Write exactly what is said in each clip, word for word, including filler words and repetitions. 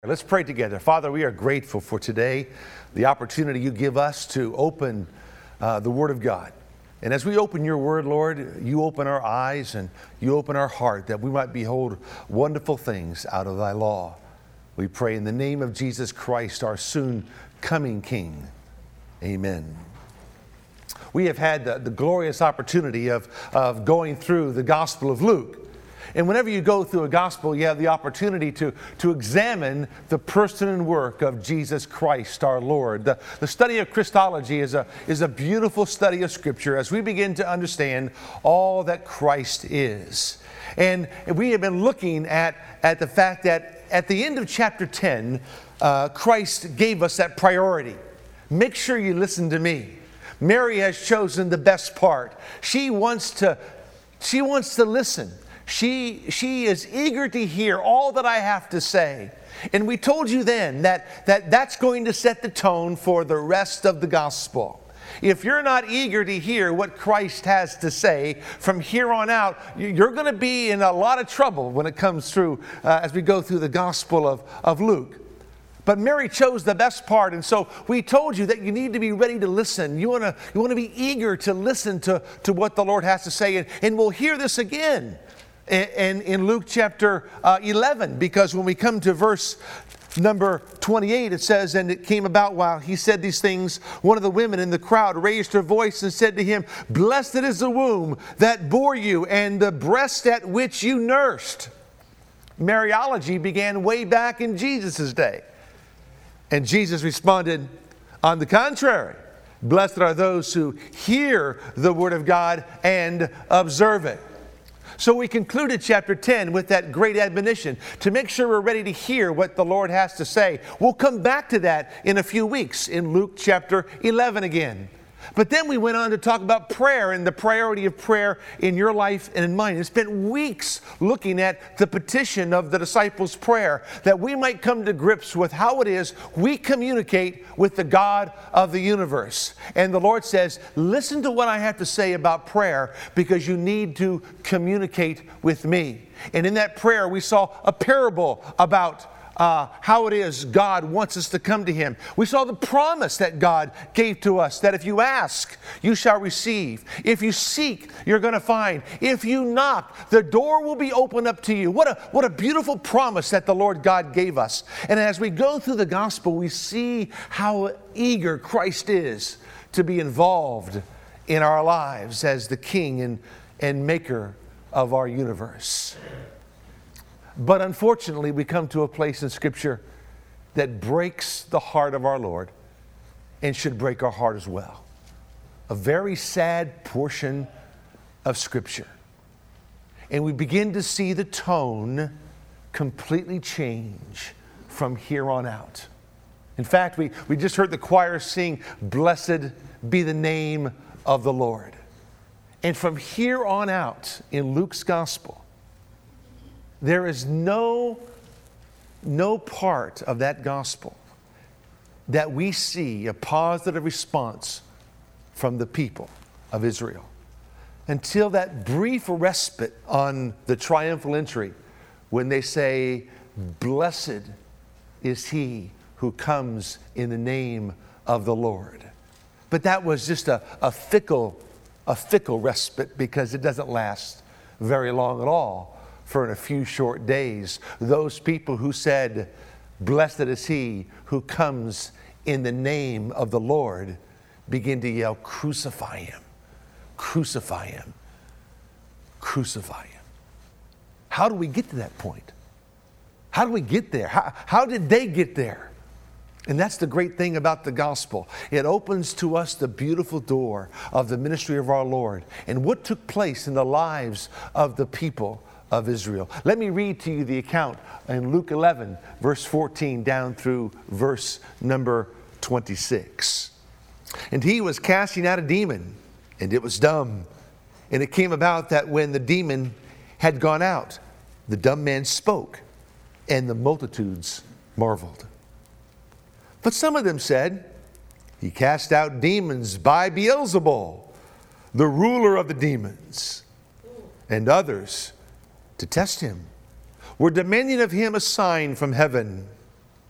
Let's pray together. Father, we are grateful for today, the opportunity you give us to open uh, the Word of God. And as we open your Word, Lord, you open our eyes and you open our heart that we might behold wonderful things out of thy law. We pray in the name of Jesus Christ, our soon coming King. Amen. We have had the, the glorious opportunity of, of going through the Gospel of Luke. And whenever you go through a gospel, you have the opportunity to, to examine the person and work of Jesus Christ, our Lord. The, the study of Christology is a, is a beautiful study of Scripture as we begin to understand all that Christ is. And we have been looking at, at the fact that at the end of chapter ten, uh, Christ gave us that priority. Make sure you listen to me. Mary has chosen the best part. She wants to, she wants to listen. She, she is eager to hear all that I have to say. And we told you then that, that that's going to set the tone for the rest of the gospel. If you're not eager to hear what Christ has to say from here on out, you're going to be in a lot of trouble when it comes through, uh, as we go through the gospel of, of Luke. But Mary chose the best part, and so we told you that you need to be ready to listen. You want to you want to be eager to listen to, to what the Lord has to say, and, and we'll hear this again. And in Luke chapter uh, eleven, because when we come to verse number twenty-eight, it says, "And it came about while he said these things, one of the women in the crowd raised her voice and said to him, 'Blessed is the womb that bore you and the breast at which you nursed.'" Mariology began way back in Jesus' day. And Jesus responded, "On the contrary, blessed are those who hear the word of God and observe it." So we concluded chapter ten with that great admonition to make sure we're ready to hear what the Lord has to say. We'll come back to that in a few weeks in Luke chapter eleven again. But then we went on to talk about prayer and the priority of prayer in your life and in mine. And spent weeks looking at the petition of the disciples' prayer that we might come to grips with how it is we communicate with the God of the universe. And the Lord says, listen to what I have to say about prayer because you need to communicate with me. And in that prayer, we saw a parable about Uh, how it is God wants us to come to Him. We saw the promise that God gave to us, that if you ask, you shall receive. If you seek, you're going to find. If you knock, the door will be opened up to you. What a, what a beautiful promise that the Lord God gave us. And as we go through the gospel, we see how eager Christ is to be involved in our lives as the King and, and Maker of our universe. But unfortunately, we come to a place in Scripture that breaks the heart of our Lord and should break our heart as well. A very sad portion of Scripture. And we begin to see the tone completely change from here on out. In fact, we, we just heard the choir sing, "Blessed be the name of the Lord." And from here on out in Luke's Gospel, there is no, no part of that gospel that we see a positive response from the people of Israel until that brief respite on the triumphal entry when they say, "Blessed is he who comes in the name of the Lord." But that was just a, a fickle, a fickle respite because it doesn't last very long at all. For in a few short days, those people who said, "Blessed is he who comes in the name of the Lord," begin to yell, "Crucify him, crucify him, crucify him." How do we get to that point? How do we get there? How, how did they get there? And that's the great thing about the gospel. It opens to us the beautiful door of the ministry of our Lord and what took place in the lives of the people of Israel. Let me read to you the account in Luke eleven, verse fourteen down through verse number twenty-six. "And he was casting out a demon, and it was dumb. And it came about that when the demon had gone out, the dumb man spoke, and the multitudes marveled. But some of them said, 'He cast out demons by Beelzebul, the ruler of the demons.' And others, to test him, were demanding of him a sign from heaven.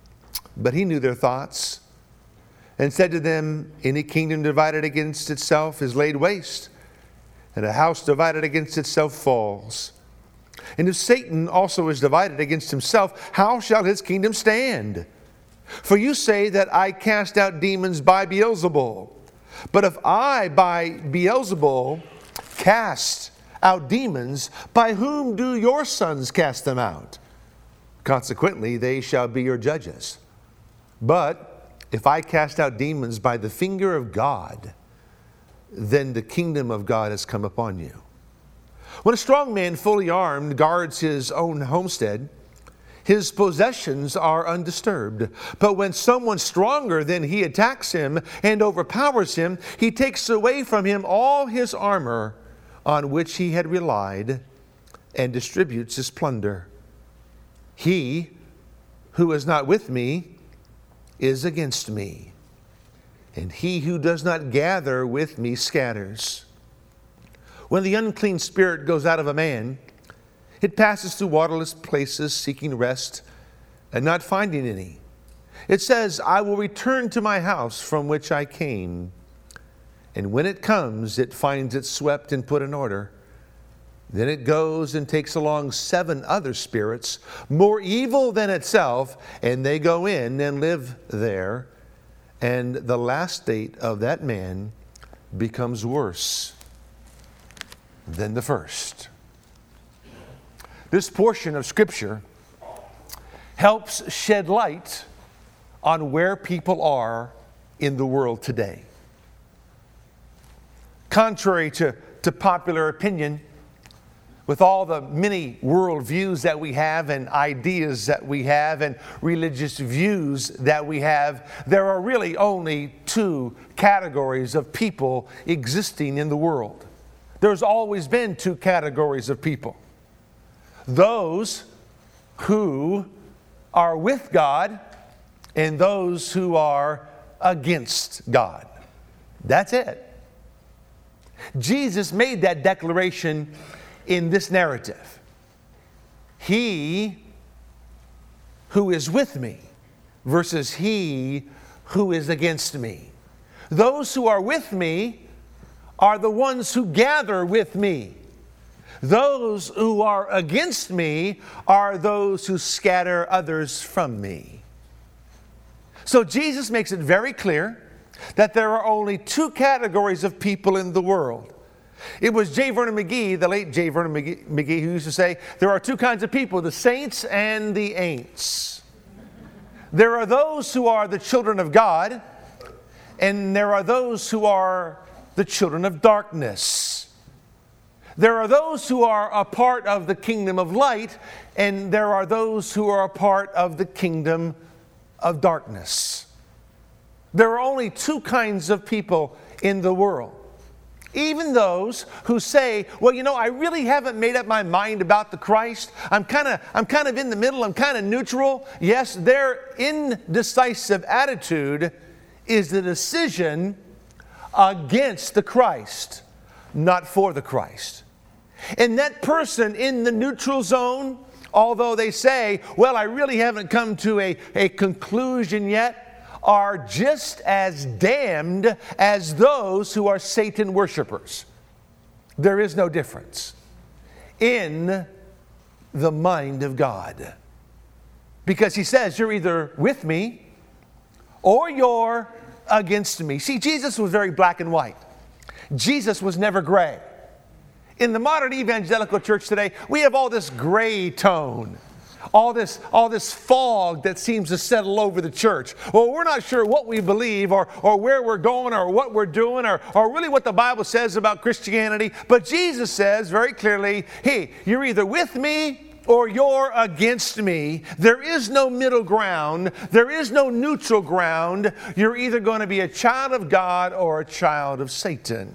But he knew their thoughts and said to them, any kingdom divided against itself is laid waste, and a house divided against itself falls. And if Satan also is divided against himself, how shall his kingdom stand? For you say that I cast out demons by Beelzebul. But if I by Beelzebul cast out demons, by whom do your sons cast them out? Consequently, they shall be your judges. But if I cast out demons by the finger of God, then the kingdom of God has come upon you. When a strong man fully armed guards his own homestead, his possessions are undisturbed. But when someone stronger than he attacks him and overpowers him, he takes away from him all his armor on which he had relied and distributes his plunder. He who is not with me is against me, and he who does not gather with me scatters. When the unclean spirit goes out of a man, it passes through waterless places seeking rest and not finding any. It says, I will return to my house from which I came. And when it comes, it finds it swept and put in order. Then it goes and takes along seven other spirits, more evil than itself, and they go in and live there. And the last state of that man becomes worse than the first. This portion of Scripture helps shed light on where people are in the world today. Contrary to, to popular opinion, with all the many worldviews that we have and ideas that we have and religious views that we have, there are really only two categories of people existing in the world. There's always been two categories of people. Those who are with God and those who are against God. That's it. Jesus made that declaration in this narrative. He who is with me versus he who is against me. Those who are with me are the ones who gather with me. Those who are against me are those who scatter others from me. So Jesus makes it very clear that there are only two categories of people in the world. It was J. Vernon McGee, the late J. Vernon McGee, McGee, who used to say, there are two kinds of people, the saints and the ain'ts. There are those who are the children of God, and there are those who are the children of darkness. There are those who are a part of the kingdom of light, and there are those who are a part of the kingdom of darkness. There are only two kinds of people in the world. Even those who say, well, you know, I really haven't made up my mind about the Christ. I'm kind of I'm kind of in the middle. I'm kind of neutral. Yes, their indecisive attitude is the decision against the Christ, not for the Christ. And that person in the neutral zone, although they say, well, I really haven't come to a, a conclusion yet, are just as damned as those who are Satan worshipers. There is no difference in the mind of God. Because he says, you're either with me or you're against me. See, Jesus was very black and white. Jesus was never gray. In the modern evangelical church today, we have all this gray tone. All this, all this fog that seems to settle over the church. Well, we're not sure what we believe or, or where we're going or what we're doing or, or really what the Bible says about Christianity. But Jesus says very clearly, hey, you're either with me or you're against me. There is no middle ground. There is no neutral ground. You're either going to be a child of God or a child of Satan.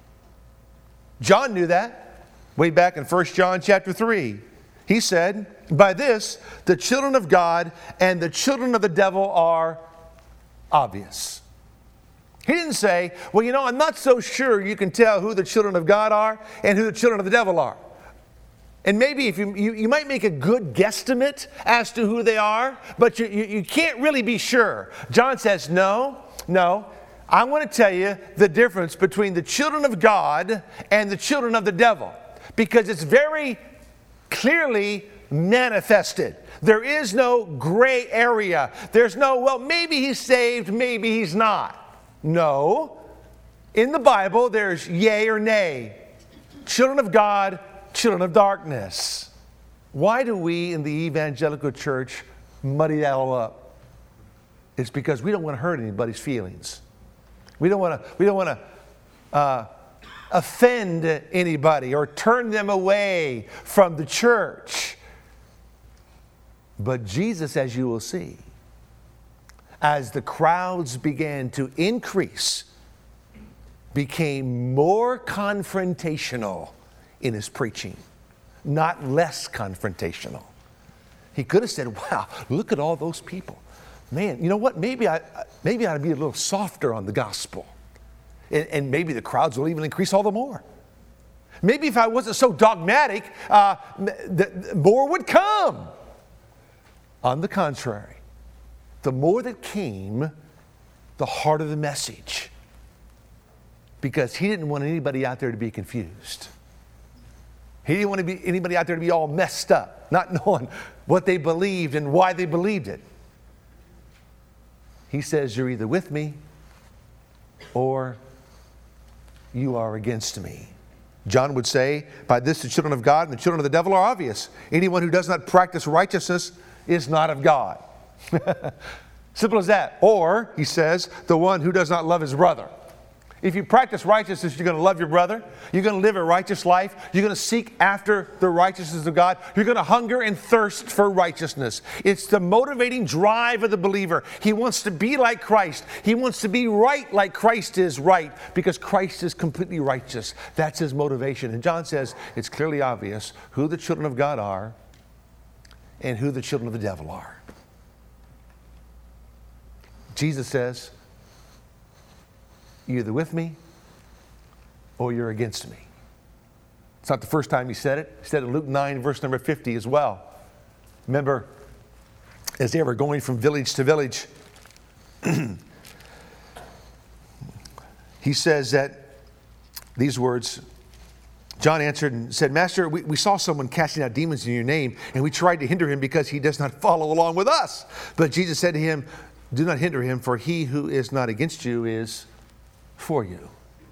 John knew that way back in First John chapter three. He said, by this, the children of God and the children of the devil are obvious. He didn't say, well, you know, I'm not so sure you can tell who the children of God are and who the children of the devil are. And maybe if you, you, you might make a good guesstimate as to who they are, but you, you, you can't really be sure. John says, no, no. I want to tell you the difference between the children of God and the children of the devil, because it's very clearly manifested. There is no gray area. There's no, well, maybe he's saved, maybe he's not. No. In the Bible, there's yea or nay. Children of God, children of darkness. Why do we in the evangelical church muddy that all up? It's because we don't want to hurt anybody's feelings. We don't want to, we don't want to uh, offend anybody or turn them away from the church. But Jesus, as you will see, as the crowds began to increase, became more confrontational in his preaching, not less confrontational. He could have said, wow, look at all those people. Man, you know what? Maybe I maybe I ought to be a little softer on the gospel. And, and maybe the crowds will even increase all the more. Maybe if I wasn't so dogmatic, uh, the, the more would come. On the contrary, the more that came, the harder the message. Because he didn't want anybody out there to be confused. He didn't want to be anybody out there to be all messed up, not knowing what they believed and why they believed it. He says, you're either with me or you are against me. John would say, by this the children of God and the children of the devil are obvious. Anyone who does not practice righteousness is not of God. Simple as that. Or, he says, the one who does not love his brother. If you practice righteousness, you're going to love your brother. You're going to live a righteous life. You're going to seek after the righteousness of God. You're going to hunger and thirst for righteousness. It's the motivating drive of the believer. He wants to be like Christ. He wants to be right like Christ is right, because Christ is completely righteous. That's his motivation. And John says it's clearly obvious who the children of God are and who the children of the devil are. Jesus says, you're either with me or you're against me. It's not the first time he said it. He said it in Luke nine, verse number fifty as well. Remember, as they were going from village to village, he says that these words, John answered and said, Master, we, we saw someone casting out demons in your name, and we tried to hinder him because he does not follow along with us. But Jesus said to him, do not hinder him, for he who is not against you is for you.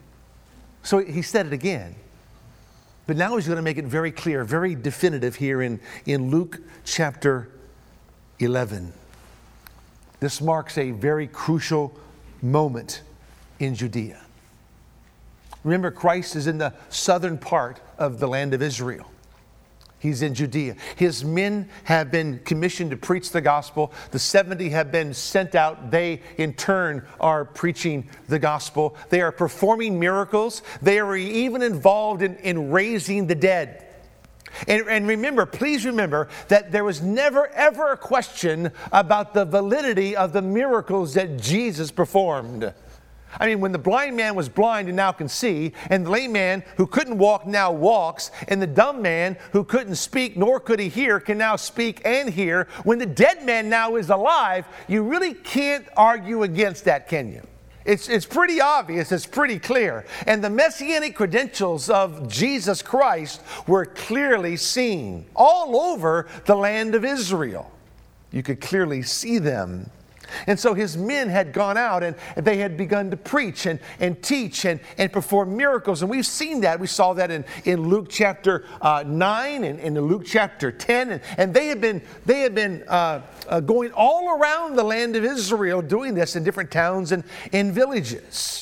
So he said it again. But now he's going to make it very clear, very definitive here in, in Luke chapter eleven. This marks a very crucial moment in Judea. Remember, Christ is in the southern part of the land of Israel. He's in Judea. His men have been commissioned to preach the gospel. The seventy have been sent out. They, in turn, are preaching the gospel. They are performing miracles. They are even involved in, in raising the dead. And, and remember, please remember that there was never, ever a question about the validity of the miracles that Jesus performed. I mean, when the blind man was blind and now can see, and the lame man who couldn't walk now walks, and the dumb man who couldn't speak nor could he hear can now speak and hear, when the dead man now is alive, you really can't argue against that, can you? It's, it's pretty obvious, it's pretty clear. And the messianic credentials of Jesus Christ were clearly seen all over the land of Israel. You could clearly see them. And so his men had gone out and they had begun to preach and, and teach and, and perform miracles. And we've seen that. We saw that in, in Luke chapter uh, nine and in Luke chapter ten. And, and they had been, they had been uh, uh, going all around the land of Israel doing this in different towns and in villages.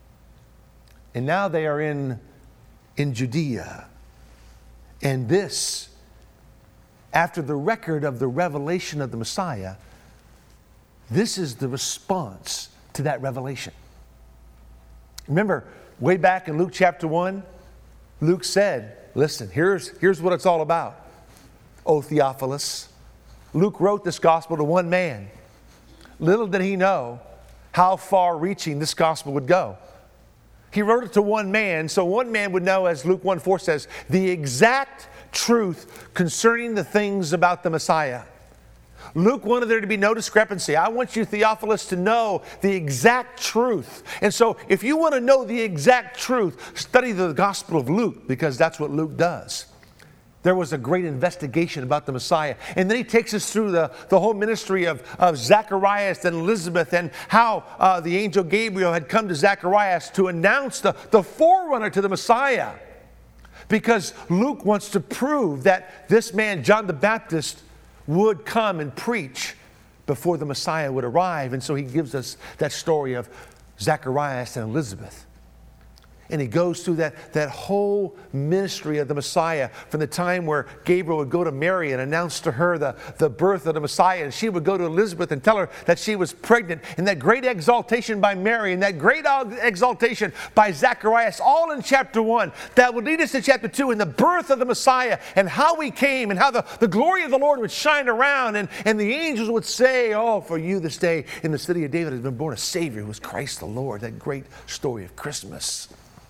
And now they are in, in Judea. And this, after the record of the revelation of the Messiah, this is the response to that revelation. Remember, way back in Luke chapter one, Luke said, listen, here's, here's what it's all about. O Theophilus, Luke wrote this gospel to one man. Little did he know how far-reaching this gospel would go. He wrote it to one man, so one man would know, as Luke one four says, the exact truth concerning the things about the Messiah. Luke wanted there to be no discrepancy. I want you, Theophilus, to know the exact truth. And so if you want to know the exact truth, study the Gospel of Luke, because that's what Luke does. There was a great investigation about the Messiah. And then he takes us through the, the whole ministry of, of Zacharias and Elizabeth, and how uh, the angel Gabriel had come to Zacharias to announce the, the forerunner to the Messiah. Because Luke wants to prove that this man, John the Baptist, would come and preach before the Messiah would arrive. And so he gives us that story of Zacharias and Elizabeth. And he goes through that, that whole ministry of the Messiah, from the time where Gabriel would go to Mary and announce to her the, the birth of the Messiah. And she would go to Elizabeth and tell her that she was pregnant. And that great exaltation by Mary and that great exaltation by Zacharias, all in chapter one, that would lead us to chapter two, in the birth of the Messiah and how he came and how the, the glory of the Lord would shine around. And, and the angels would say, oh, for you this day in the city of David has been born a Savior who is Christ the Lord. That great story of Christmas.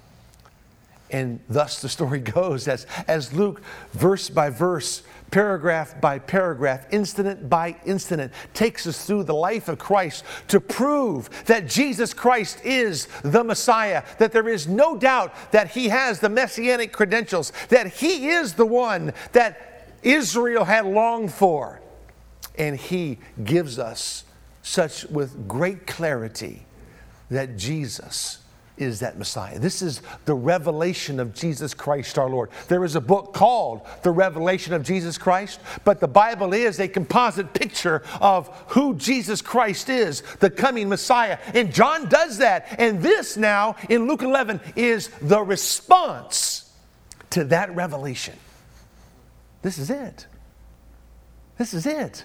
And thus the story goes as, as Luke, verse by verse, paragraph by paragraph, incident by incident, takes us through the life of Christ to prove that Jesus Christ is the Messiah, that there is no doubt that he has the messianic credentials, that he is the one that Israel had longed for. And he gives us such with great clarity that Jesus is that Messiah. This is the revelation of Jesus Christ our Lord. There is a book called The Revelation of Jesus Christ, but the Bible is a composite picture of who Jesus Christ is, the coming Messiah. And John does that. And this now in Luke eleven is the response to that revelation. This is it. This is it.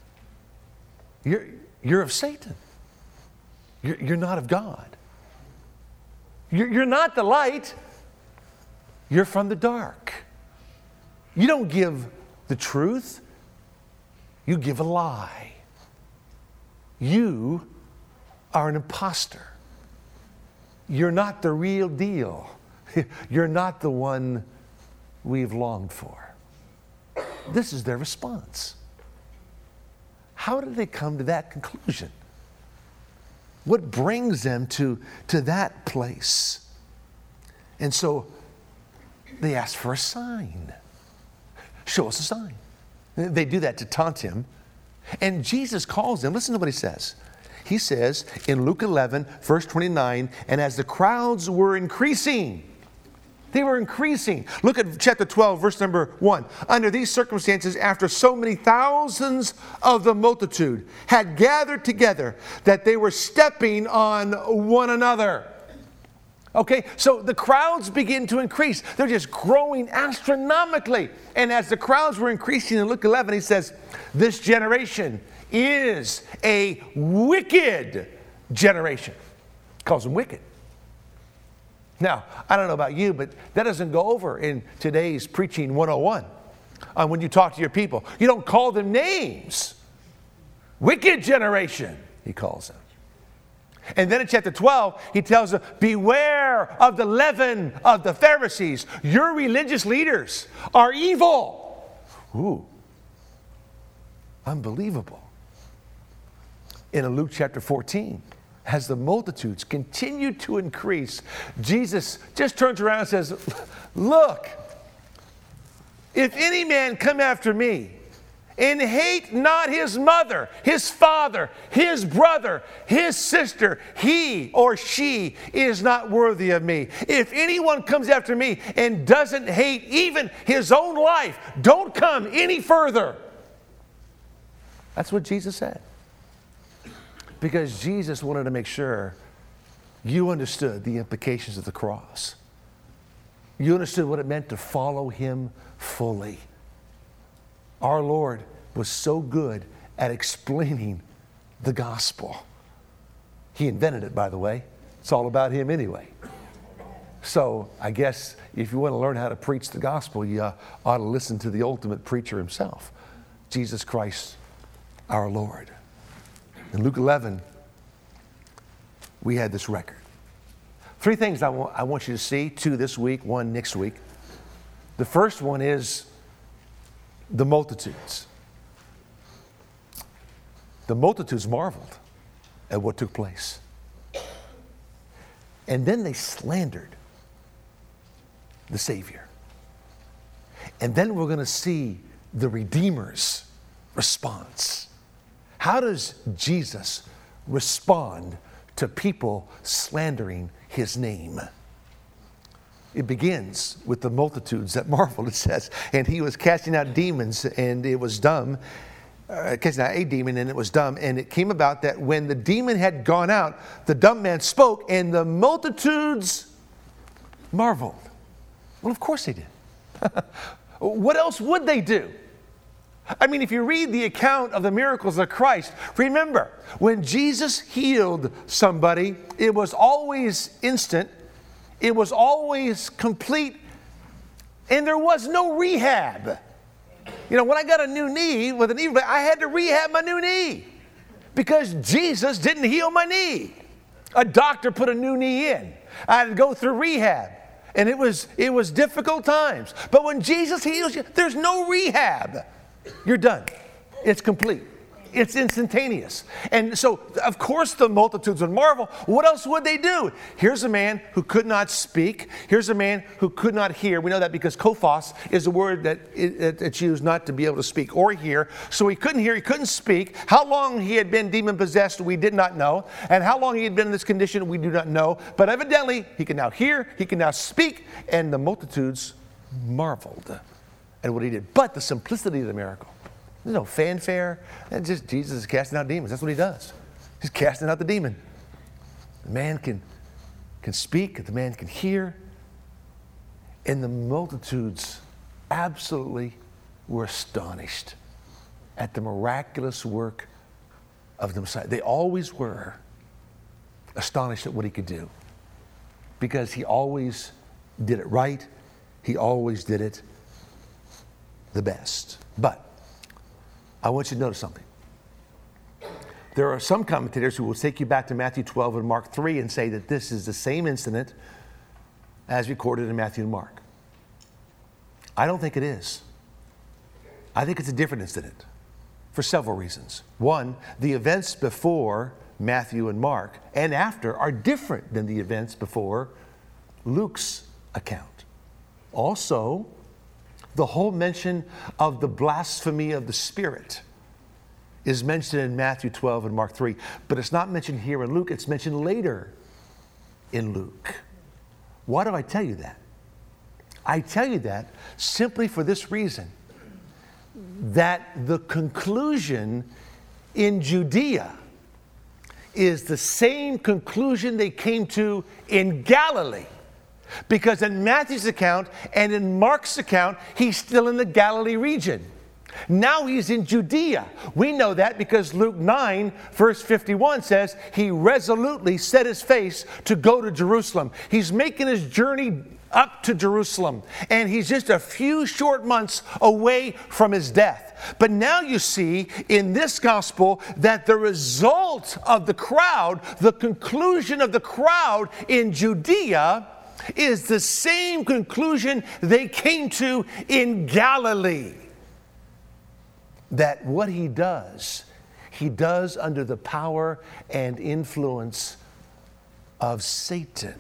You're, you're of Satan. You're, you're not of God. You're not the light. You're from the dark. You don't give the truth. You give a lie. You are an imposter. You're not the real deal. You're not the one we've longed for. This is their response. How did they come to that conclusion? What brings them to, to that place? And so they ask for a sign. Show us a sign. They do that to taunt him. And Jesus calls them. Listen to what he says. He says in Luke eleven, verse twenty-nine, and as the crowds were increasing, they were increasing. Look at chapter twelve, verse number one. Under these circumstances, after so many thousands of the multitude had gathered together, that they were stepping on one another. Okay, so the crowds begin to increase. They're just growing astronomically. And as the crowds were increasing in Luke eleven, he says, this generation is a wicked generation. He calls them wicked. Now, I don't know about you, but that doesn't go over in today's Preaching one oh one. Uh, when you talk to your people, you don't call them names. Wicked generation, he calls them. And then in chapter twelve, he tells them, beware of the leaven of the Pharisees. Your religious leaders are evil. Ooh, unbelievable. In Luke chapter fourteen, as the multitudes continue to increase, Jesus just turns around and says, look, if any man come after me and hate not his mother, his father, his brother, his sister, he or she is not worthy of me. If anyone comes after me and doesn't hate even his own life, don't come any further. That's what Jesus said. Because Jesus wanted to make sure you understood the implications of the cross. You understood what it meant to follow him fully. Our Lord was so good at explaining the gospel. He invented it, by the way. It's all about him anyway. So I guess if you want to learn how to preach the gospel, you uh, ought to listen to the ultimate preacher himself, Jesus Christ, our Lord. In Luke eleven, we had this record. Three things I want, I want you to see, two this week, one next week. The first one is the multitudes. The multitudes marveled at what took place. And then they slandered the Savior. And then we're going to see the Redeemer's response. How does Jesus respond to people slandering his name? It begins with the multitudes that marveled. It says, and he was casting out demons, and it was dumb. Uh, casting out a demon, and it was dumb. And it came about that when the demon had gone out, the dumb man spoke, and the multitudes marveled. Well, of course they did. What else would they do? I mean, if you read the account of the miracles of Christ, remember, when Jesus healed somebody, it was always instant, it was always complete, and there was no rehab. You know, when I got a new knee with a knee, I had to rehab my new knee because Jesus didn't heal my knee. A doctor put a new knee in. I had to go through rehab, and it was it was difficult times. But when Jesus heals you, there's no rehab. You're done. It's complete. It's instantaneous. And so, of course, the multitudes would marvel. What else would they do? Here's a man who could not speak. Here's a man who could not hear. We know that because kophos is a word that it's used not to be able to speak or hear. So he couldn't hear, he couldn't speak. How long he had been demon-possessed, we did not know. And how long he had been in this condition, we do not know. But evidently, he can now hear, he can now speak, and the multitudes marveled at what he did. But the simplicity of the miracle. There's no fanfare. It's just Jesus is casting out demons. That's what he does. He's casting out the demon. The man can, can speak. The man can hear. And the multitudes absolutely were astonished at the miraculous work of the Messiah. They always were astonished at what he could do because he always did it right. He always did it the best. But I want you to notice something. There are some commentators who will take you back to Matthew twelve and Mark three and say that this is the same incident as recorded in Matthew and Mark. I don't think it is. I think it's a different incident for several reasons. One, the events before Matthew and Mark and after are different than the events before Luke's account. Also, the whole mention of the blasphemy of the Spirit is mentioned in Matthew twelve and Mark three, but it's not mentioned here in Luke. It's mentioned later in Luke. Why do I tell you that? I tell you that simply for this reason, that the conclusion in Judea is the same conclusion they came to in Galilee. Because in Matthew's account and in Mark's account, he's still in the Galilee region. Now he's in Judea. We know that because Luke nine, verse fifty-one says, he resolutely set his face to go to Jerusalem. He's making his journey up to Jerusalem. And he's just a few short months away from his death. But now you see in this gospel that the result of the crowd, the conclusion of the crowd in Judea, is the same conclusion they came to in Galilee. That what he does, he does under the power and influence of Satan.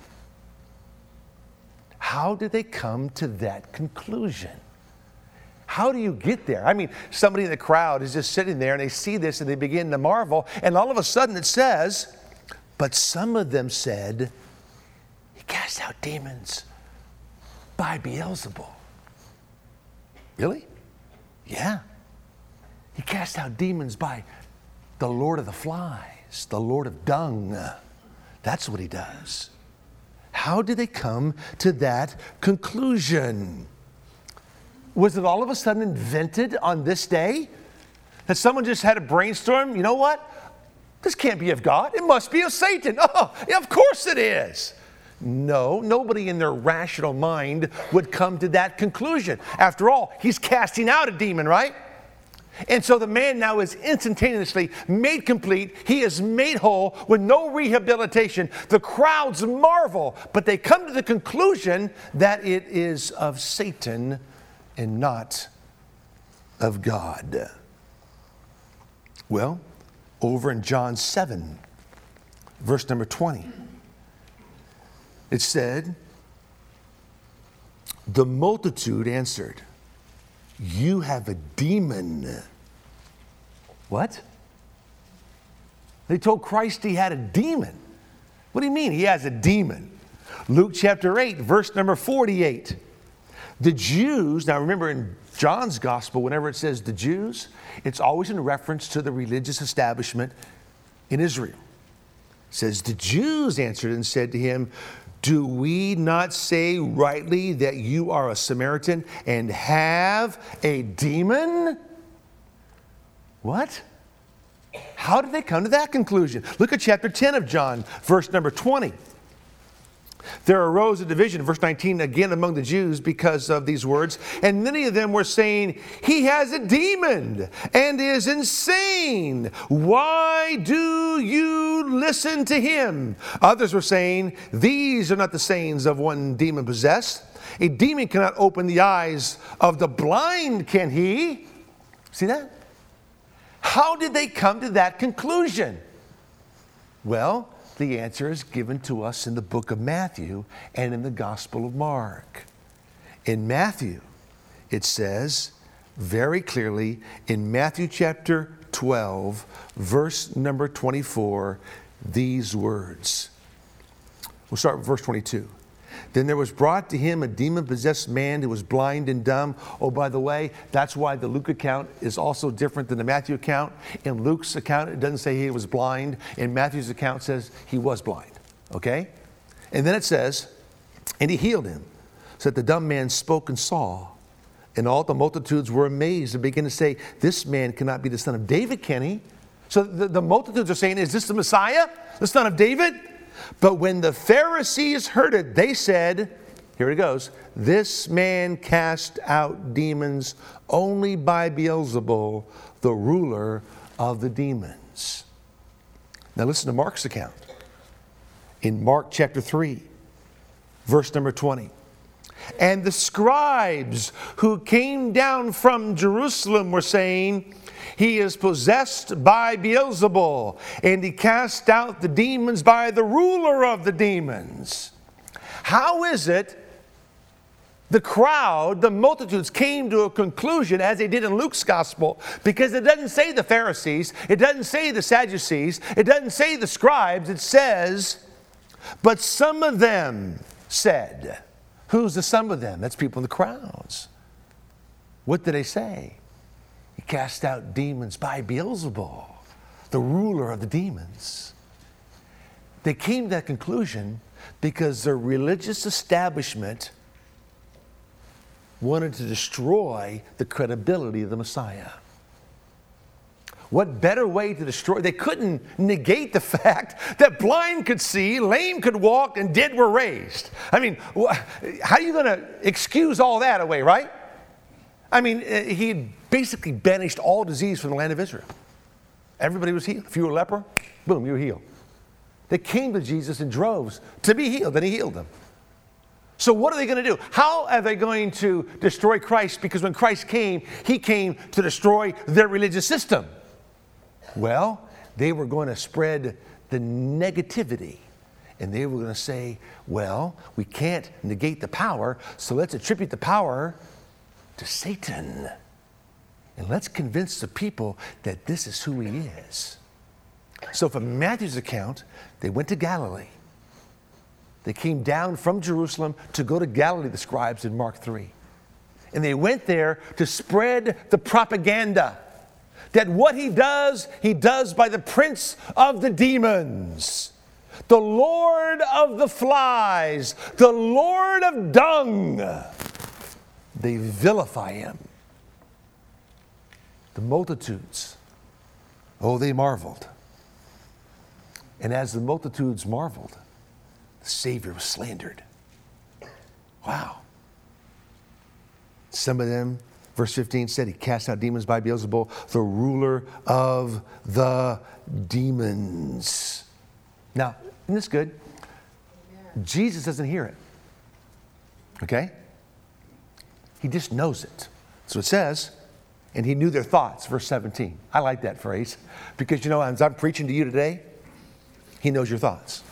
How did they come to that conclusion? How do you get there? I mean, somebody in the crowd is just sitting there and they see this and they begin to marvel, and all of a sudden it says, but some of them said, cast out demons by Beelzebul. Really? Yeah. He cast out demons by the Lord of the Flies, the Lord of Dung. That's what he does. How did they come to that conclusion? Was it all of a sudden invented on this day? That someone just had a brainstorm? You know what? This can't be of God. It must be of Satan. Oh, yeah, of course it is. No, nobody in their rational mind would come to that conclusion. After all, he's casting out a demon, right? And so the man now is instantaneously made complete. He is made whole with no rehabilitation. The crowds marvel, but they come to the conclusion that it is of Satan and not of God. Well, over in John seven, verse number twenty, it said, the multitude answered, you have a demon. What? They told Christ he had a demon. What do you mean he has a demon? Luke chapter eight, verse number forty-eight. The Jews, now remember in John's gospel, whenever it says the Jews, it's always in reference to the religious establishment in Israel. It says, the Jews answered and said to him, do we not say rightly that you are a Samaritan and have a demon? What? How did they come to that conclusion? Look at chapter ten of John, verse number twenty. There arose a division, verse nineteen, again among the Jews because of these words. And many of them were saying, he has a demon and is insane. Why do you listen to him? Others were saying, these are not the sayings of one demon possessed. A demon cannot open the eyes of the blind, can he? See that? How did they come to that conclusion? Well, the answer is given to us in the book of Matthew and in the Gospel of Mark. In Matthew, it says very clearly in Matthew chapter twelve, verse number twenty-four, these words. We'll start with verse twenty-two. Then there was brought to him a demon-possessed man who was blind and dumb. Oh, by the way, that's why the Luke account is also different than the Matthew account. In Luke's account, it doesn't say he was blind. In Matthew's account, it says he was blind. Okay? And then it says, and he healed him, so that the dumb man spoke and saw. And all the multitudes were amazed and began to say, this man cannot be the son of David, can he? So the, the multitudes are saying, is this the Messiah, the son of David? But when the Pharisees heard it, they said, here it goes, this man cast out demons only by Beelzebul, the ruler of the demons. Now listen to Mark's account. In Mark chapter three, verse number twenty. And the scribes who came down from Jerusalem were saying, he is possessed by Beelzebul, and he cast out the demons by the ruler of the demons. How is it the crowd, the multitudes came to a conclusion as they did in Luke's gospel? Because it doesn't say the Pharisees, it doesn't say the Sadducees, it doesn't say the scribes, it says, but some of them said. Who's the some of them? That's people in the crowds. What did they say? He cast out demons by Beelzebul, the ruler of the demons. They came to that conclusion because their religious establishment wanted to destroy the credibility of the Messiah. What better way to destroy? They couldn't negate the fact that blind could see, lame could walk, and dead were raised. I mean, how are you going to excuse all that away, right? I mean, he basically banished all disease from the land of Israel. Everybody was healed. If you were a leper, boom, you were healed. They came to Jesus in droves to be healed, and he healed them. So what are they going to do? How are they going to destroy Christ? Because when Christ came, he came to destroy their religious system. Well, they were going to spread the negativity. And they were going to say, well, we can't negate the power, so let's attribute the power to Satan. And let's convince the people that this is who he is. So from Matthew's account, they went to Galilee. They came down from Jerusalem to go to Galilee, the scribes in Mark three. And they went there to spread the propaganda that what he does, he does by the prince of the demons, the Lord of the flies, the Lord of dung. They vilify him. The multitudes, oh, they marveled. And as the multitudes marveled, the Savior was slandered. Wow. Some of them, verse fifteen said, he cast out demons by Beelzebul, the ruler of the demons. Now, isn't this good? Yeah. Jesus doesn't hear it. Okay? He just knows it. So it says, and he knew their thoughts, verse seventeen. I like that phrase because, you know, as I'm preaching to you today, he knows your thoughts.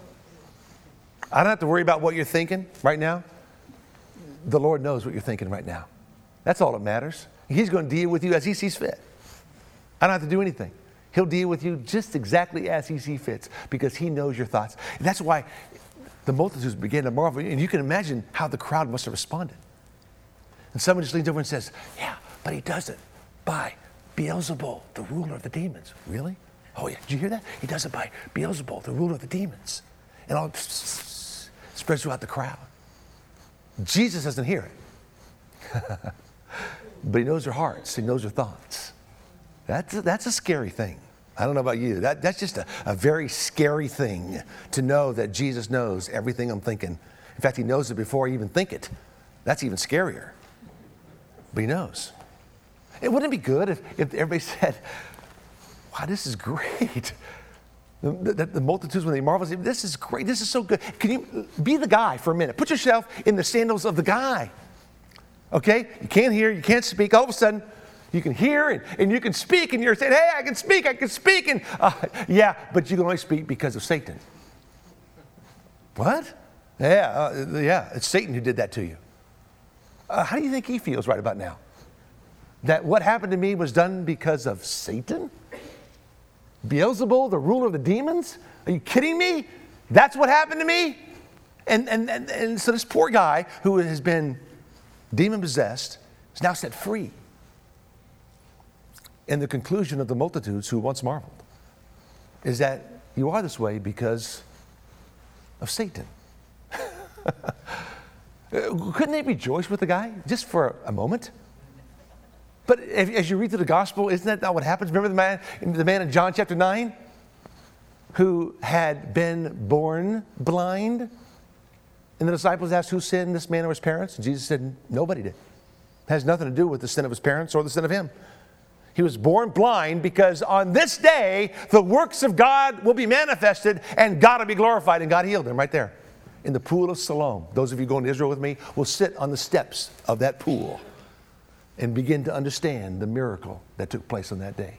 I don't have to worry about what you're thinking right now. The Lord knows what you're thinking right now. That's all that matters. He's going to deal with you as he sees fit. I don't have to do anything. He'll deal with you just exactly as he sees fit because he knows your thoughts. And that's why the multitudes began to marvel. And you can imagine how the crowd must have responded. And someone just leans over and says, yeah, but he does it by Beelzebul, the ruler of the demons. Really? Oh, yeah. Did you hear that? He does it by Beelzebul, the ruler of the demons. And all spreads throughout the crowd. Jesus doesn't hear it. But he knows their hearts. He knows their thoughts. That's a, that's a scary thing. I don't know about you. That, that's just a, a very scary thing to know that Jesus knows everything I'm thinking. In fact, he knows it before I even think it. That's even scarier. But he knows. And wouldn't it be good if, if everybody said, wow, this is great. The, the, the multitudes, when they marvel, say, this is great. This is so good. Can you be the guy for a minute? Put yourself in the sandals of the guy. Okay? You can't hear, you can't speak. All of a sudden, you can hear and, and you can speak, and you're saying, hey, I can speak, I can speak. And uh, yeah, but you can only speak because of Satan. What? Yeah, uh, yeah, it's Satan who did that to you. Uh, how do you think he feels right about now? That what happened to me was done because of Satan? Beelzebul, the ruler of the demons? Are you kidding me? That's what happened to me? And, and, and, and so this poor guy who has been demon-possessed is now set free. And the conclusion of the multitudes who once marveled is that you are this way because of Satan. Couldn't they rejoice with the guy just for a moment? But if, as you read through the gospel, isn't that not what happens? Remember the man, the man in John chapter nine who had been born blind? And the disciples asked, who sinned, this man or his parents? And Jesus said, nobody did. It has nothing to do with the sin of his parents or the sin of him. He was born blind because on this day, the works of God will be manifested and God will be glorified. And God healed him right there in the pool of Siloam. Those of you going to Israel with me will sit on the steps of that pool and begin to understand the miracle that took place on that day.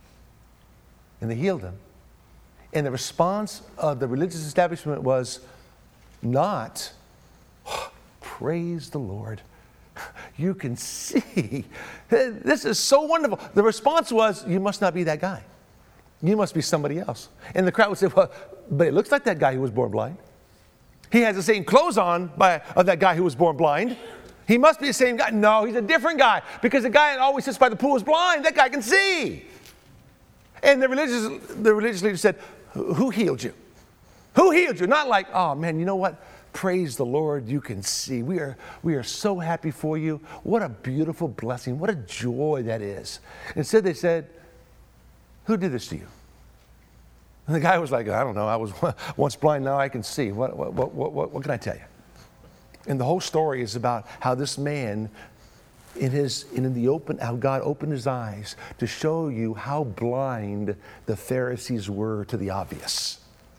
And they healed him. And the response of the religious establishment was not, oh, praise the Lord. You can see. This is so wonderful. The response was, you must not be that guy. You must be somebody else. And the crowd would say, well, but it looks like that guy who was born blind. He has the same clothes on by, of that guy who was born blind. He must be the same guy. No, he's a different guy because the guy that always sits by the pool is blind. That guy can see. And the religious, the religious leader said, who healed you? Who healed you? Not like, oh man, you know what? Praise the Lord, you can see. We are, we are so happy for you. What a beautiful blessing. What a joy that is. Instead, they said, who did this to you? And the guy was like, I don't know. I was once blind, now I can see. What, what, what, what, what can I tell you? And the whole story is about how this man, in his, in the open, how God opened his eyes to show you how blind the Pharisees were to the obvious.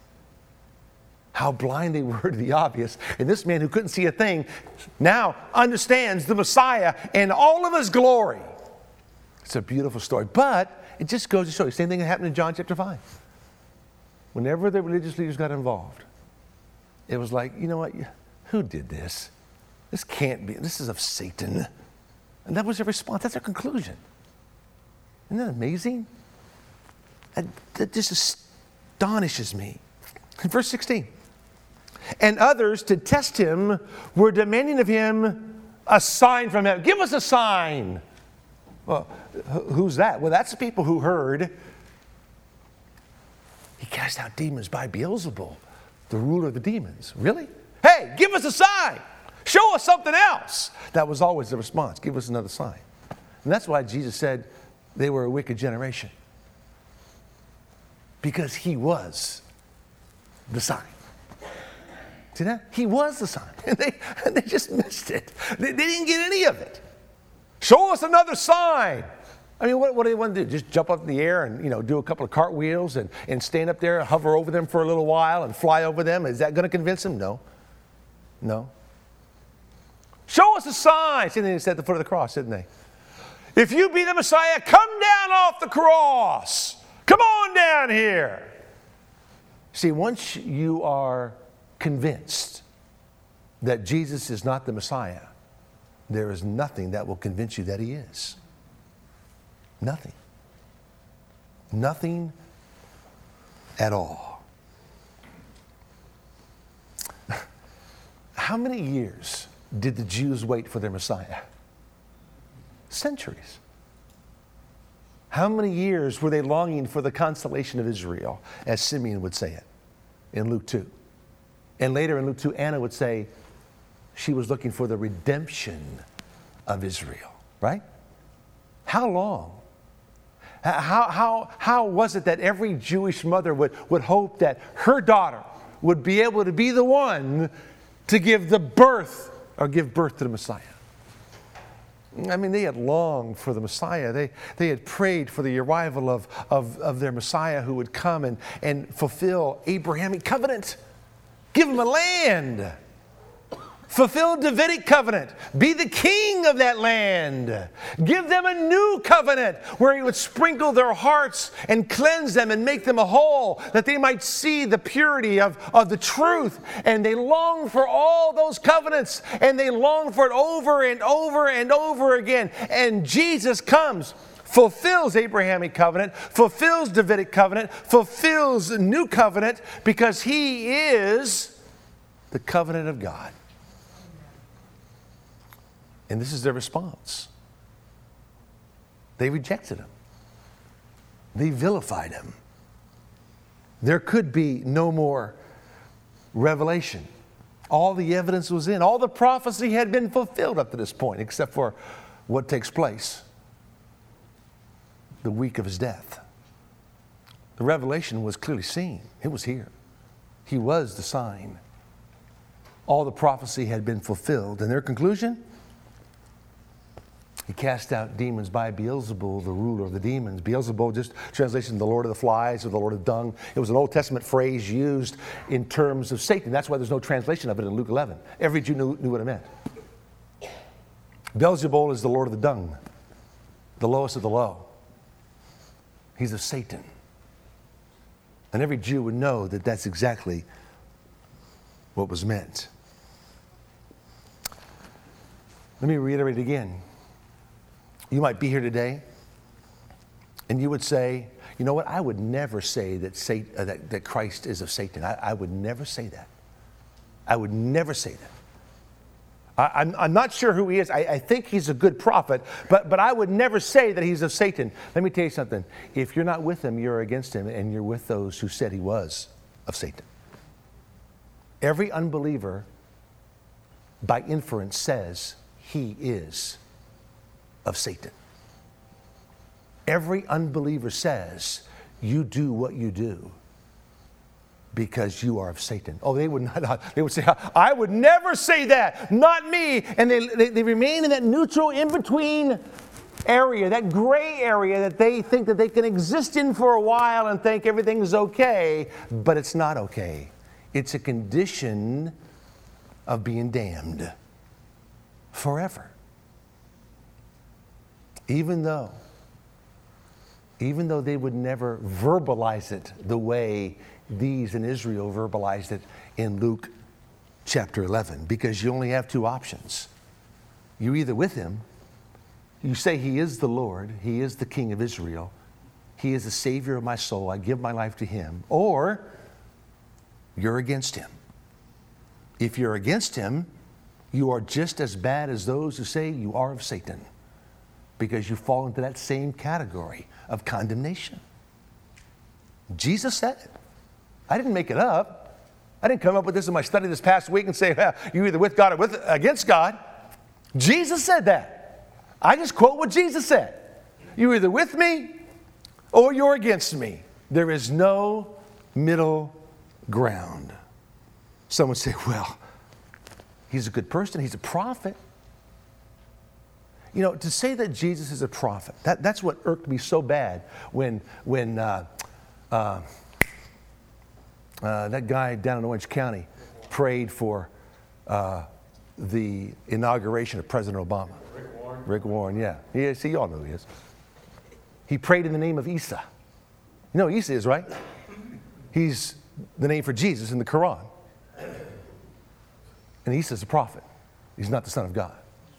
How blind they were to the obvious. And this man who couldn't see a thing now understands the Messiah in all of his glory. It's a beautiful story. But it just goes to show you, same thing that happened in John chapter five. Whenever the religious leaders got involved, it was like, you know what? Who did this? This can't be. This is of Satan. And that was their response. That's their conclusion. Isn't that amazing? That, that just astonishes me. In verse sixteen. And others, to test him, were demanding of him a sign from heaven. Give us a sign. Well, who's that? Well, that's the people who heard he cast out demons by Beelzebul, the ruler of the demons. Really? Hey, give us a sign. Show us something else. That was always the response. Give us another sign. And that's why Jesus said they were a wicked generation. Because he was the sign. See that? He was the sign. And they, and they just missed it. They, they didn't get any of it. Show us another sign. I mean, what, what do they want to do? Just jump up in the air and, you know, do a couple of cartwheels and, and stand up there and hover over them for a little while and fly over them? Is that going to convince them? No. No. Show us a sign. See, they said at the foot of the cross, didn't they? If you be the Messiah, come down off the cross. Come on down here. See, once you are convinced that Jesus is not the Messiah, there is nothing that will convince you that he is. Nothing. Nothing at all. How many years did the Jews wait for their Messiah? Centuries. How many years were they longing for the consolation of Israel, as Simeon would say it in Luke two? And later in Luke two, Anna would say she was looking for the redemption of Israel, right? How long? How, how, how was it that every Jewish mother would, would hope that her daughter would be able to be the one to give the birth or give birth to the Messiah? I mean, they had longed for the Messiah. They, they had prayed for the arrival of, of, of their Messiah who would come and, and fulfill Abrahamic covenant. Give them a land. Fulfill Davidic covenant. Be the king of that land. Give them a new covenant where he would sprinkle their hearts and cleanse them and make them a whole, that they might see the purity of, of the truth. And they long for all those covenants, and they long for it over and over and over again. And Jesus comes, fulfills Abrahamic covenant, fulfills Davidic covenant, fulfills the new covenant, because he is the covenant of God. And this is their response. They rejected him. They vilified him. There could be no more revelation. All the evidence was in. All the prophecy had been fulfilled up to this point, except for what takes place the week of his death. The revelation was clearly seen. It was here. He was the sign. All the prophecy had been fulfilled. And their conclusion? He cast out demons by Beelzebul, the ruler of the demons. Beelzebul, just translation, the Lord of the flies or the Lord of dung. It was an Old Testament phrase used in terms of Satan. That's why there's no translation of it in Luke eleven. Every Jew knew, knew what it meant. Beelzebul is the Lord of the dung, the lowest of the low. He's of Satan. And every Jew would know that that's exactly what was meant. Let me reiterate again. You might be here today, and you would say, you know what, I would never say that, Satan, uh, that, that Christ is of Satan. I, I would never say that. I would never say that. I, I'm, I'm not sure who he is. I, I think he's a good prophet, but, but I would never say that he's of Satan. Let me tell you something. If you're not with him, you're against him, and you're with those who said he was of Satan. Every unbeliever, by inference, says he is of Satan. Every unbeliever says you do what you do because you are of Satan. Oh, they would not. They would say, I would never say that. Not me. And they, they, they remain in that neutral in-between area, that gray area that they think that they can exist in for a while and think everything's okay, but it's not okay. It's a condition of being damned forever. Even though, even though they would never verbalize it the way these in Israel verbalized it in Luke chapter eleven, because you only have two options. You're either with him, you say he is the Lord, he is the King of Israel, he is the Savior of my soul, I give my life to him, or you're against him. If you're against him, you are just as bad as those who say you are of Satan, because you fall into that same category of condemnation. Jesus said it. I didn't make it up. I didn't come up with this in my study this past week and say, well, you're either with God or with, against God. Jesus said that. I just quote what Jesus said. You're either with me or you're against me. There is no middle ground. Some would say, well, he's a good person. He's a prophet. You know, to say that Jesus is a prophet, that, that's what irked me so bad when, when uh, uh, uh, that guy down in Orange County prayed for uh, the inauguration of President Obama. Rick Warren. Rick Warren, yeah. Yeah, see, you all know who he is. He prayed in the name of Isa. You know who Isa is, right? He's the name for Jesus in the Quran. And Isa is a prophet. He's not the Son of God.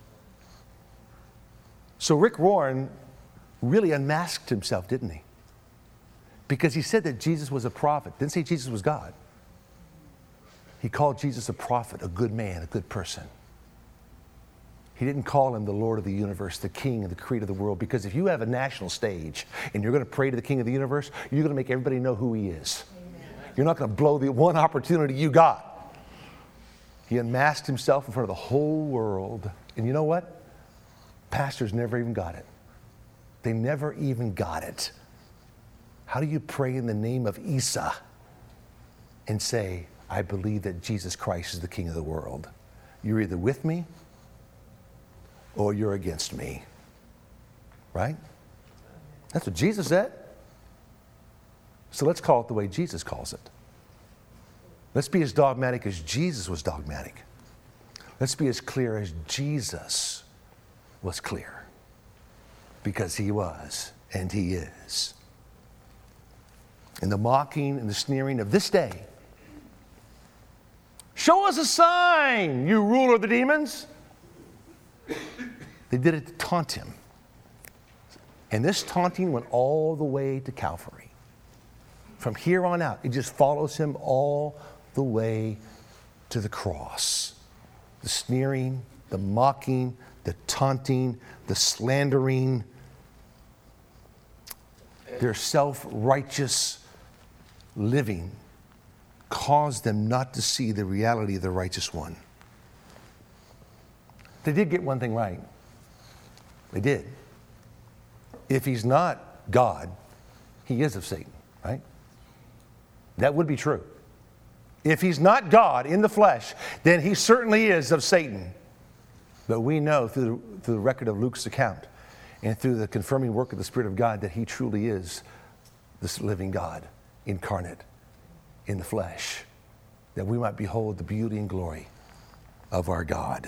So Rick Warren really unmasked himself, didn't he? Because he said that Jesus was a prophet. Didn't say Jesus was God. He called Jesus a prophet, a good man, a good person. He didn't call him the Lord of the universe, the king and the creator of the world, because if you have a national stage and you're going to pray to the king of the universe, you're going to make everybody know who he is. Amen. You're not going to blow the one opportunity you got. He unmasked himself in front of the whole world. And you know what? Pastors never even got it. They never even got it. How do you pray in the name of Isa and say, I believe that Jesus Christ is the king of the world? You're either with me or you're against me. Right? That's what Jesus said. So let's call it the way Jesus calls it. Let's be as dogmatic as Jesus was dogmatic. Let's be as clear as Jesus was clear. Because he was and he is. And the mocking and the sneering of this day. Show us a sign, you ruler of the demons. They did it to taunt him. And this taunting went all the way to Calvary. From here on out, it just follows him all the way to the cross. The sneering, the mocking, the taunting, the slandering, their self-righteous living caused them not to see the reality of the righteous one. They did get one thing right. They did. If he's not God, he is of Satan, right? That would be true. If he's not God in the flesh, then he certainly is of Satan. But we know through the, through the record of Luke's account and through the confirming work of the Spirit of God that he truly is this living God incarnate in the flesh, that we might behold the beauty and glory of our God.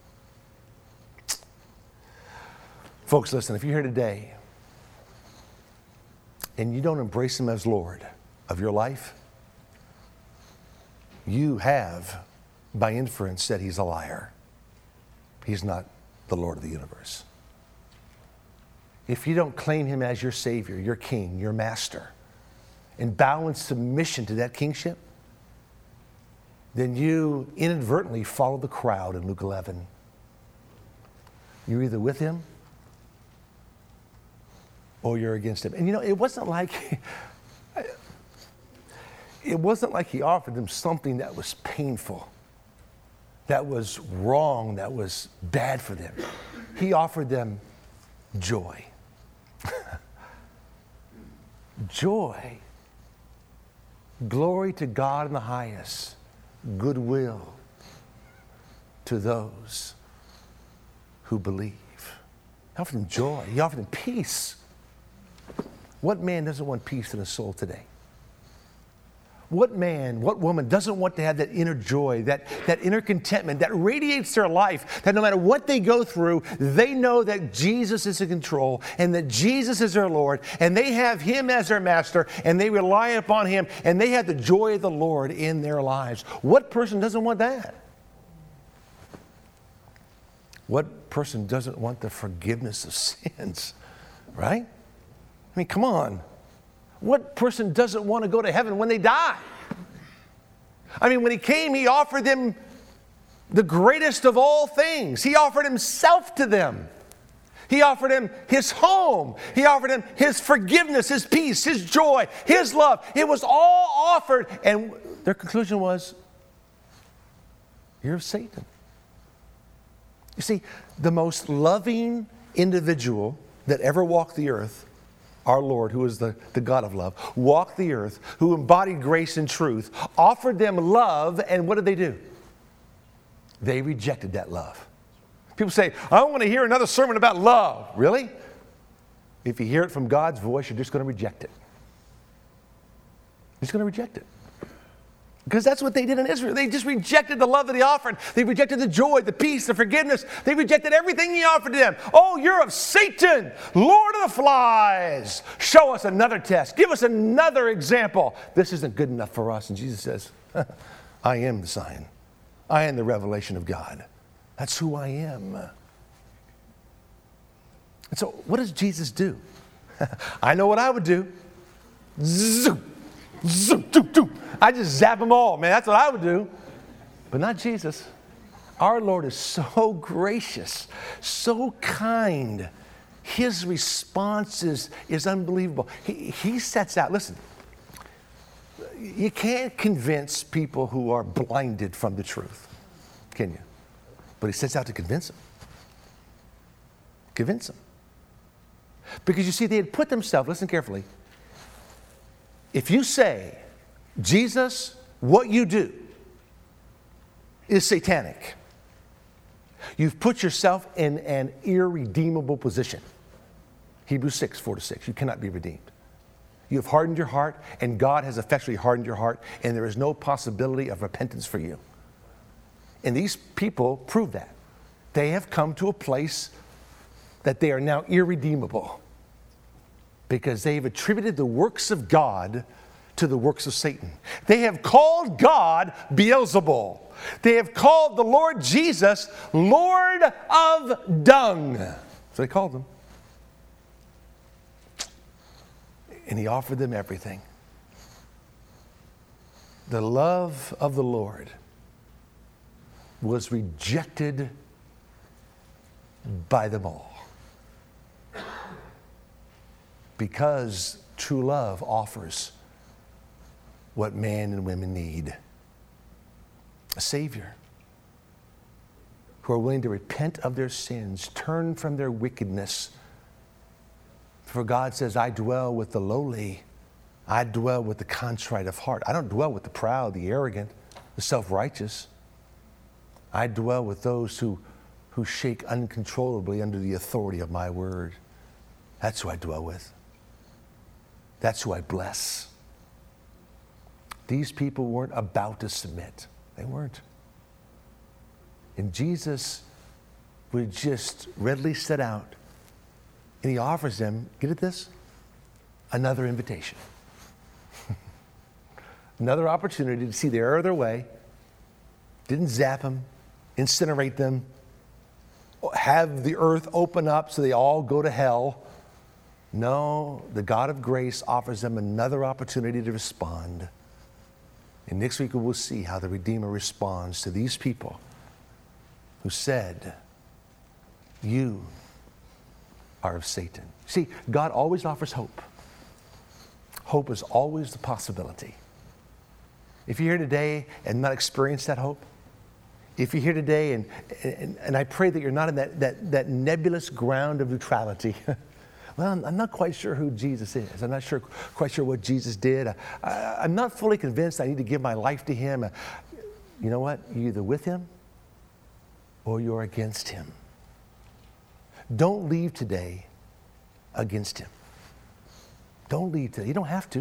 Folks, listen, if you're here today and you don't embrace him as Lord of your life, you have, by inference, said he's a liar. He's not the Lord of the universe. If you don't claim him as your Savior, your King, your Master, and bow in submission to that kingship, then you inadvertently follow the crowd in Luke eleven. You're either with him or you're against him. And you know, it wasn't like it wasn't like he offered them something that was painful, that was wrong, that was bad for them. He offered them joy. Joy. Glory to God in the highest. Goodwill to those who believe. He offered them joy. He offered them peace. What man doesn't want peace in his soul today? What man, what woman doesn't want to have that inner joy, that, that inner contentment that radiates their life, that no matter what they go through, they know that Jesus is in control and that Jesus is their Lord and they have him as their master and they rely upon him and they have the joy of the Lord in their lives. What person doesn't want that? What person doesn't want the forgiveness of sins, right? I mean, come on. What person doesn't want to go to heaven when they die? I mean, when he came, he offered them the greatest of all things. He offered himself to them. He offered him his home. He offered him his forgiveness, his peace, his joy, his love. It was all offered. And their conclusion was, you're of Satan. You see, the most loving individual that ever walked the earth, our Lord, who is the, the God of love, walked the earth, who embodied grace and truth, offered them love, and what did they do? They rejected that love. People say, I don't want to hear another sermon about love. Really? If you hear it from God's voice, you're just going to reject it. You're just going to reject it. Because that's what they did in Israel. They just rejected the love that he offered. They rejected the joy, the peace, the forgiveness. They rejected everything he offered to them. Oh, you're of Satan, Lord of the flies. Show us another test. Give us another example. This isn't good enough for us. And Jesus says, I am the sign. I am the revelation of God. That's who I am. And so what does Jesus do? I know what I would do. Zoom. Zoom, zoom, zoom. I just zap them all, man. That's what I would do. But not Jesus. Our Lord is so gracious, so kind. His response is, is unbelievable. He, he sets out, listen, you can't convince people who are blinded from the truth, can you? But he sets out to convince them. Convince them. Because you see, they had put themselves, listen carefully, if you say, Jesus, what you do is satanic, you've put yourself in an irredeemable position. Hebrews six, four to six, you cannot be redeemed. You have hardened your heart, and God has effectually hardened your heart, and there is no possibility of repentance for you. And these people prove that. They have come to a place that they are now irredeemable, because they've attributed the works of God to the works of Satan. They have called God Beelzebul. They have called the Lord Jesus Lord of Dung. So they called him. And he offered them everything. The love of the Lord was rejected by them all. Because true love offers what men and women need. A Savior who are willing to repent of their sins, turn from their wickedness. For God says, I dwell with the lowly. I dwell with the contrite of heart. I don't dwell with the proud, the arrogant, the self-righteous. I dwell with those who, who shake uncontrollably under the authority of my word. That's who I dwell with. That's who I bless. These people weren't about to submit. They weren't. And Jesus would just readily set out, and he offers them, get at this, another invitation. Another opportunity to see the error of their way. Didn't zap them, incinerate them, have the earth open up so they all go to hell. No, the God of grace offers them another opportunity to respond. And next week we will see how the Redeemer responds to these people who said, you are of Satan. See, God always offers hope. Hope is always the possibility. If you're here today and not experienced that hope, if you're here today and, and, and I pray that you're not in that, that, that nebulous ground of neutrality. Well, I'm, I'm not quite sure who Jesus is. I'm not sure, quite sure what Jesus did. I, I, I'm not fully convinced I need to give my life to him. You know what? You're either with him or you're against him. Don't leave today against him. Don't leave today. You don't have to.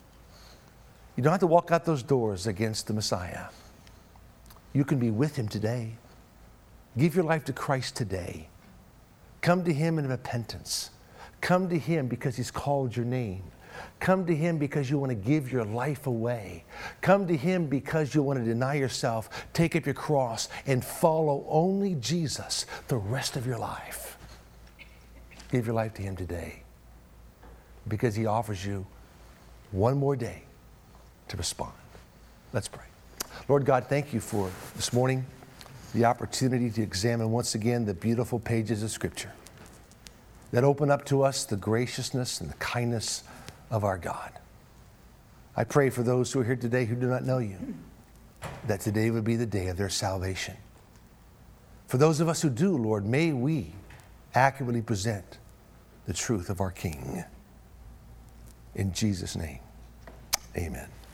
You don't have to walk out those doors against the Messiah. You can be with him today. Give your life to Christ today. Come to him in repentance. Come to him because he's called your name. Come to him because you want to give your life away. Come to him because you want to deny yourself, take up your cross, and follow only Jesus the rest of your life. Give your life to him today because he offers you one more day to respond. Let's pray. Lord God, thank you for this morning, the opportunity to examine once again the beautiful pages of Scripture that open up to us the graciousness and the kindness of our God. I pray for those who are here today who do not know you, that today would be the day of their salvation. For those of us who do, Lord, may we accurately present the truth of our King. In Jesus' name, amen.